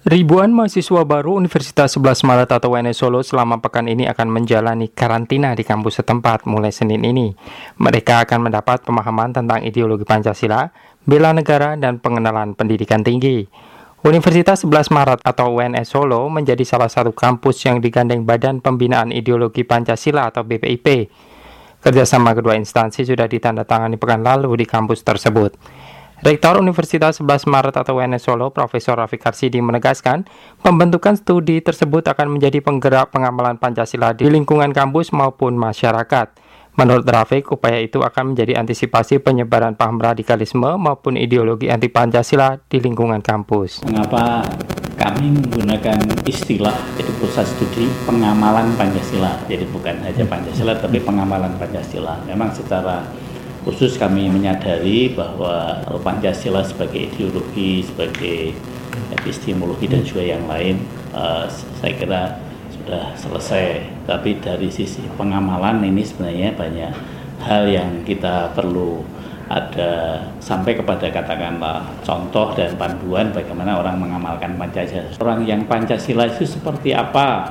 Ribuan mahasiswa baru Universitas 11 Maret atau UNS Solo selama pekan ini akan menjalani karantina di kampus setempat mulai Senin ini. Mereka akan mendapat pemahaman tentang ideologi Pancasila, bela negara, dan pengenalan pendidikan tinggi. Universitas 11 Maret atau UNS Solo menjadi salah satu kampus yang digandeng Badan Pembinaan Ideologi Pancasila atau BPIP. Kerjasama kedua instansi sudah ditandatangani pekan lalu di kampus tersebut. Rektor Universitas 11 Maret atau UNS Solo, Profesor Rafiq Harsidi menegaskan, pembentukan studi tersebut akan menjadi penggerak pengamalan Pancasila di lingkungan kampus maupun masyarakat. Menurut Rafiq, upaya itu akan menjadi antisipasi penyebaran paham radikalisme maupun ideologi anti Pancasila di lingkungan kampus. Mengapa kami menggunakan istilah jadi pusat studi pengamalan Pancasila, jadi bukan hanya Pancasila tapi pengamalan Pancasila. Memang secara khusus kami menyadari bahwa Pancasila sebagai ideologi, sebagai epistemologi dan juga yang lain saya kira sudah selesai. Tapi dari sisi pengamalan ini sebenarnya banyak hal yang kita perlu ada sampai kepada katakanlah contoh dan panduan bagaimana orang mengamalkan Pancasila. Orang yang Pancasila itu seperti apa?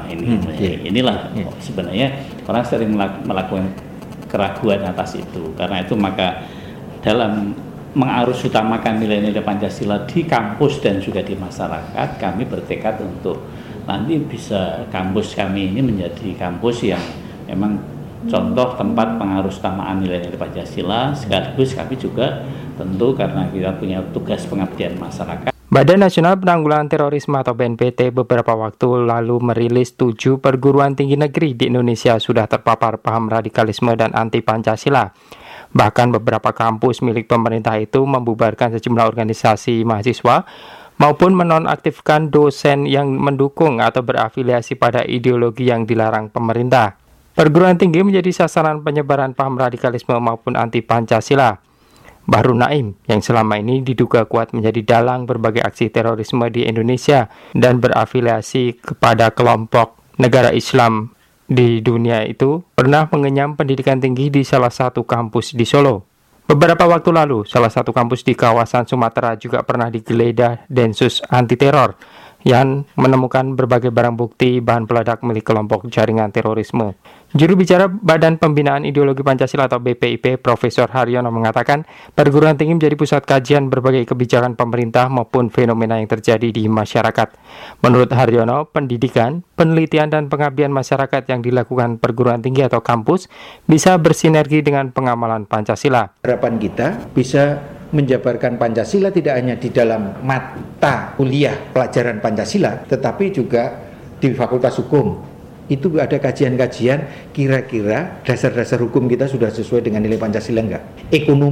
Inilah sebenarnya orang sering melakukan keraguan atas itu. Karena itu maka dalam mengarus utamakan nilai-nilai Pancasila di kampus dan juga di masyarakat, kami bertekad untuk nanti bisa kampus kami ini menjadi kampus yang memang contoh tempat pengarus utamaan nilai-nilai Pancasila, sekaligus kami juga tentu karena kita punya tugas pengabdian masyarakat. Badan Nasional Penanggulangan Terorisme atau BNPT beberapa waktu lalu merilis 7 perguruan tinggi negeri di Indonesia sudah terpapar paham radikalisme dan anti Pancasila. Bahkan beberapa kampus milik pemerintah itu membubarkan sejumlah organisasi mahasiswa maupun menonaktifkan dosen yang mendukung atau berafiliasi pada ideologi yang dilarang pemerintah. Perguruan tinggi menjadi sasaran penyebaran paham radikalisme maupun anti Pancasila. Bahru Naim yang selama ini diduga kuat menjadi dalang berbagai aksi terorisme di Indonesia dan berafiliasi kepada kelompok negara Islam di dunia itu pernah mengenyam pendidikan tinggi di salah satu kampus di Solo. Beberapa waktu lalu, salah satu kampus di kawasan Sumatera juga pernah digeledah Densus Anti Teror yang menemukan berbagai barang bukti bahan peledak milik kelompok jaringan terorisme. Juru bicara Badan Pembinaan Ideologi Pancasila atau BPIP, Profesor Haryono mengatakan, perguruan tinggi menjadi pusat kajian berbagai kebijakan pemerintah maupun fenomena yang terjadi di masyarakat. Menurut Haryono, pendidikan, penelitian, dan pengabdian masyarakat yang dilakukan perguruan tinggi atau kampus bisa bersinergi dengan pengamalan Pancasila. Harapan kita bisa menjabarkan Pancasila tidak hanya di dalam mata kuliah pelajaran Pancasila, tetapi juga di Fakultas Hukum. Itu ada kajian-kajian kira-kira dasar-dasar hukum kita sudah sesuai dengan nilai Pancasila enggak?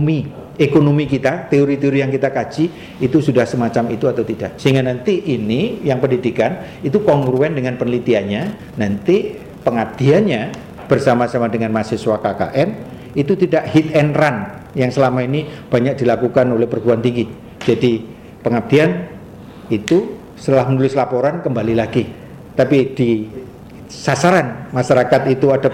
Ekonomi kita, teori-teori yang kita kaji itu sudah semacam itu atau tidak? Sehingga nanti ini yang pendidikan itu kongruen dengan penelitiannya, nanti pengabdiannya bersama-sama dengan mahasiswa KKN itu tidak hit and run yang selama ini banyak dilakukan oleh perguruan tinggi. Jadi pengabdian itu setelah menulis laporan kembali lagi. Tapi di sasaran masyarakat itu ada